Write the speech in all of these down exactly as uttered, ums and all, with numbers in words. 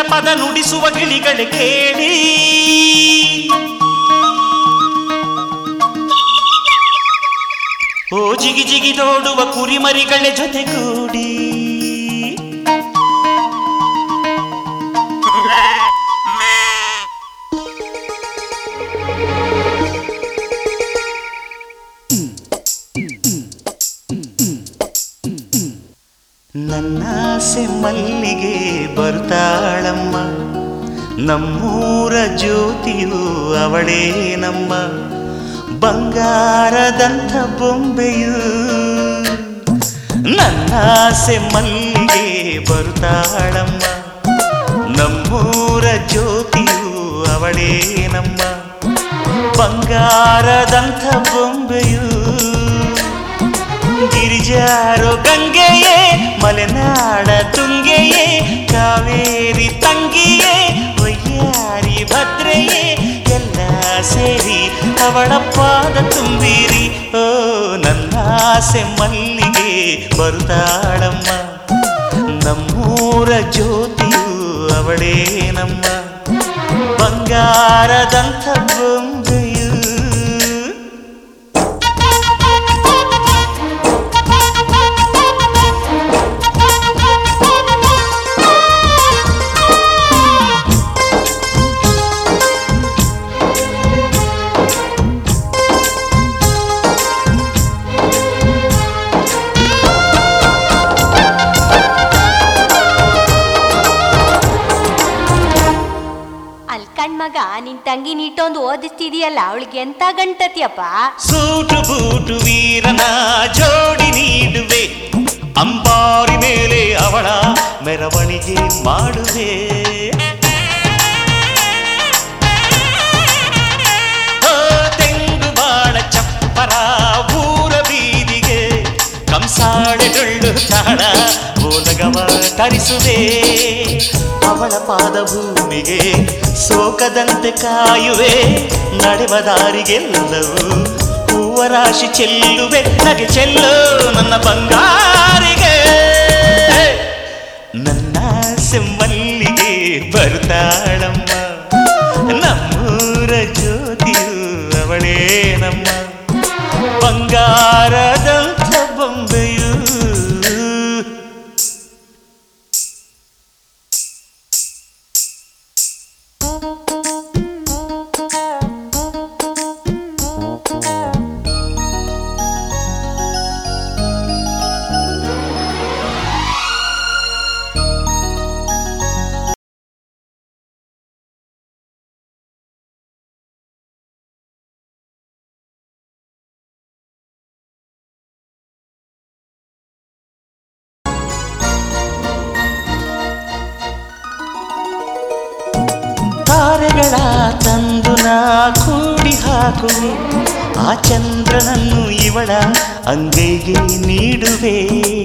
ಪದ ನುಡಿಸುವ ಗಿಳಿಗಳ ಕೇಳಿ ಓ ಜಿಗಿ ಜಿಗಿದೋಡುವ ಕುರಿಮರಿಗಳ ಜೊತೆಗೂಡಿ ನನ್ನಾಸೆ ಮಲ್ಲಿಗೆ ಬರ್ತಾಳಮ್ಮ, ನಮ್ಮೂರ ಜ್ಯೋತಿಯು ಅವಳೇ ನಮ್ಮ, ಬಂಗಾರದಂಥ ಬೊಂಬೆಯು. ನನ್ನಾಸೆ ಮಲ್ಲಿಗೆ ಬರ್ತಾಳಮ್ಮ, ನಮ್ಮೂರ ಜ್ಯೋತಿಯು ಅವಳೇ ನಮ್ಮ, ಬಂಗಾರದಂಥ ಬೊಂಬೆಯು. ಗಿರಿಜಾರೋ ಗಂಗೆಯೇ, ಮಲೆನಾಡ ತುಂಗೆಯೇ, ಕಾವೇರಿ ತಂಗಿಯೇ, ವಯ್ಯಾರಿ ಭದ್ರೆಯೇ, ಎಲ್ಲ ಸೇರಿ ಅವಳ ಪಾದ ತುಂಬಿರಿ. ಓ ನನ್ನಾಸೆ ಮಲ್ಲಿಗೆ ಬರುತ್ತಾಳಮ್ಮ, ನಮ್ಮೂರ ಜ್ಯೋತಿಯು ಅವಳೇ ನಮ್ಮ, ಬಂಗಾರದಂಥ ಬೊಂಬೆಯು. ಮಗ ನಿನ್ ತಂಗಿ ನೀಟೊಂದು ಓದಿಸ್ತಿದೀಯಲ್ಲ, ಅವಳಿಗೆ ಎಂತ ಗಂಟತಿಯಪ್ಪ. ಸೂಟು ಬೂಟು ವೀರನ ಜೋಡಿ ನೀಡುವೆ, ಅಂಬಾರಿ ಮೇಲೆ ಅವಳ ಮೆರವಣಿಗೆ ಮಾಡುವೆ. ತೆಂಗು ಬಾಳ ಚಪ್ಪರ ಊರ ಬೀದಿಗೆ, ಕಂಸಾಳೆ ಡೊಳ್ಳು ತಾಳ ಓಲಗವ ತರಿಸುವೆ. ಅವಳ ಪಾದ ಭೂಮಿಗೆ ಸೋಕದಂತೆ ಕಾಯುವೆ, ನಡೆವ ದಾರಿಗೆಲ್ಲವೂ ಹೂವ ರಾಶಿ ಚೆಲ್ಲುವೆ. ನಗೆ ಚೆಲ್ಲು ನನ್ನ ಬಂಗಾರಿಗೆ, ನನ್ನಾಸೆ ಮಲ್ಲಿಗೆ ಬರ್ತಾಳಮ್ಮ, ನಮ್ಮೂರ ಜ್ಯೋತಿಯು ಅವಳೇ ನಮ್ಮ, ಬಂಗಾರದಂಥ ಬೊಂಬೆಯು. ತಾರೆಗಳ ತಂದು ನಾ ಕೂಡಿ ಹಾಕುವೆ, ಆ ಚಂದ್ರನನ್ನು ಇವಳ ಅಂಗೈಗೆ ನೀಡುವೆ.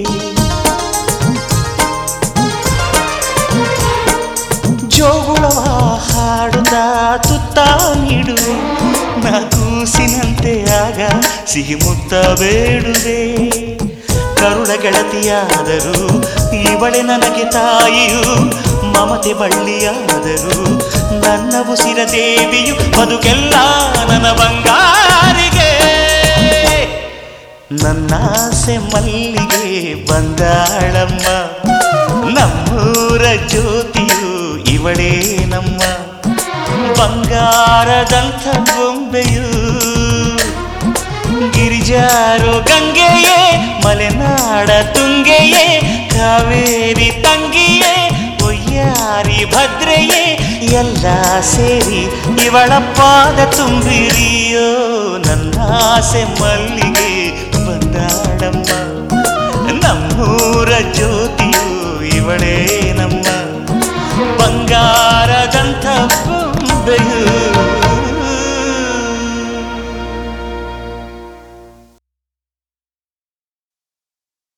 ಜೋಗುಳವ ಹಾಡುತ್ತಾ ತುತ್ತ ನೀಡುವೆ, ನಾ ಕೂಸಿನಂತೆ ಆಗ ಸಿಹಿ ಮುತ್ತ ಬೇಡುವೆ. ಕರುಳ ಗೆಳತಿಯಾದರೂ ಇವಳೆ ನನಗೆ ತಾಯಿಯು, ಮಮತೆ ಬಳ್ಳಿಯಾದರೂ ನನ್ನ ಉಸಿರ ದೇವಿಯು, ಬದುಕೆಲ್ಲ ನನ್ನ ಬಂಗಾರಿಗೆ. ನನ್ನಾಸೆ ಮಲ್ಲಿಗೆ ಬಂದಾಳಮ್ಮ, ನಮ್ಮೂರ ಜ್ಯೋತಿಯು ಇವಳೇ ನಮ್ಮ, ಬಂಗಾರದಂಥ ಬೊಂಬೆಯು. ಗಿರಿಜಾರೋ ಗಂಗೆಯೇ, ಮಲೆನಾಡ ತುಂಗೆಯೇ, ಕಾವೇರಿ ತಂಗಿಯೇ, ವಯ್ಯಾರಿ ಭದ್ರೆಯೇ, ಎಲ್ಲ ಸೇರಿ ಇವಳ ಪಾದ ತುಂಬಿರಿಯೋ. ನನ್ನಾಸೆ ಮಲ್ಲಿಗೆ ಬಂದಾಳಮ್ಮ, ನಮ್ಮೂರ ಜ್ಯೋತಿಯು ಇವಳೇ